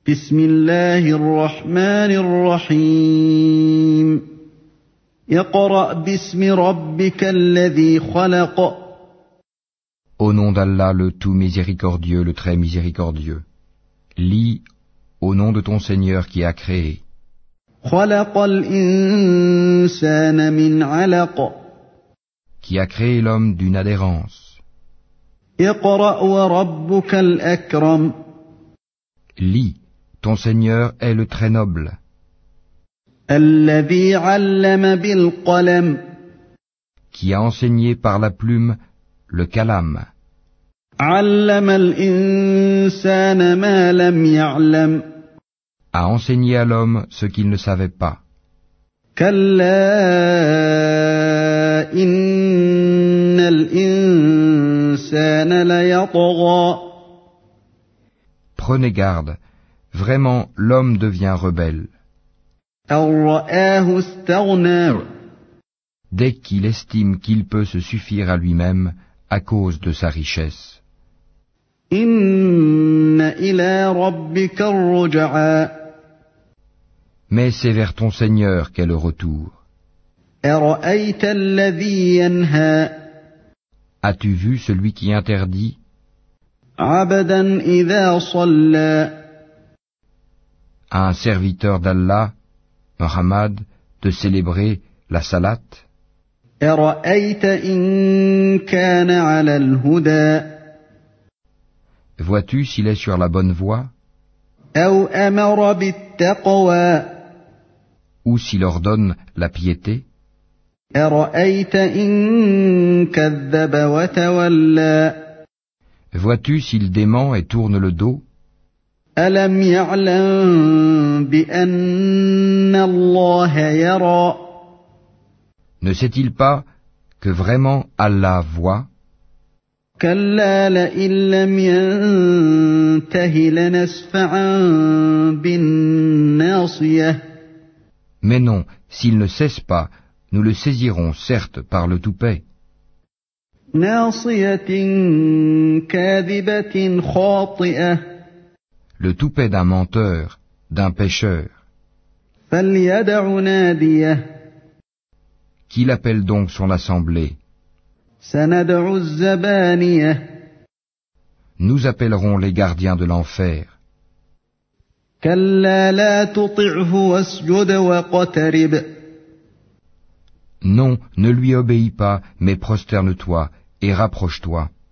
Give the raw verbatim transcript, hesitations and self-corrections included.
بسم الله الرحمن الرحيم اقرأ باسم ربك الذي خلق. Au nom d'Allah, le tout miséricordieux, le très miséricordieux. Lis au nom de ton Seigneur qui a créé. خلق الإنسان من علق. Qui a créé l'homme d'une adhérence. اقرأ وربك الأكرم. Lis, ton Seigneur est le très noble. الذي علم بالقلم. Qui a enseigné par la plume le kalam. علم الإنسان ما لم يعلم. A enseigné à l'homme ce qu'il ne savait pas. كلا إن الإنسان ليطغى. Prenez garde, vraiment l'homme devient rebelle. أن رآه استغنى. Dès qu'il estime qu'il peut se suffire à lui-même à cause de sa richesse. إن إلى ربك الرجعى. Mais c'est vers ton Seigneur qu'est le retour. أرأيت الذي ينهى. As-tu vu celui qui interdit عبدا إذا صلى. à un serviteur d'Allah, Muhammad, de célébrer la salat? أرأيت إن كان على الهدى. Vois-tu s'il est sur la bonne voie, أو أمر بالتقوى. ou s'il ordonne la piété? أرأيت إن كذب وتولى. Vois-tu s'il dément et tourne le dos? ألم يعلم بأن الله يرى. Ne sait-il pas que vraiment Allah voit? كلا لئن لم ينته لنسفعا بالناصية. Mais non, s'il ne cesse pas, nous le saisirons certes par le toupet. ناصية كاذبة خاطئة. Le toupet d'un menteur, d'un pécheur. فليدع ناديه. Qu'il appelle donc son assemblée. سندع الزبانية. Nous appellerons les gardiens de l'enfer. كلا لا تطعه واسجد واقترب. Non, ne lui obéis pas, mais prosterne-toi et rapproche-toi.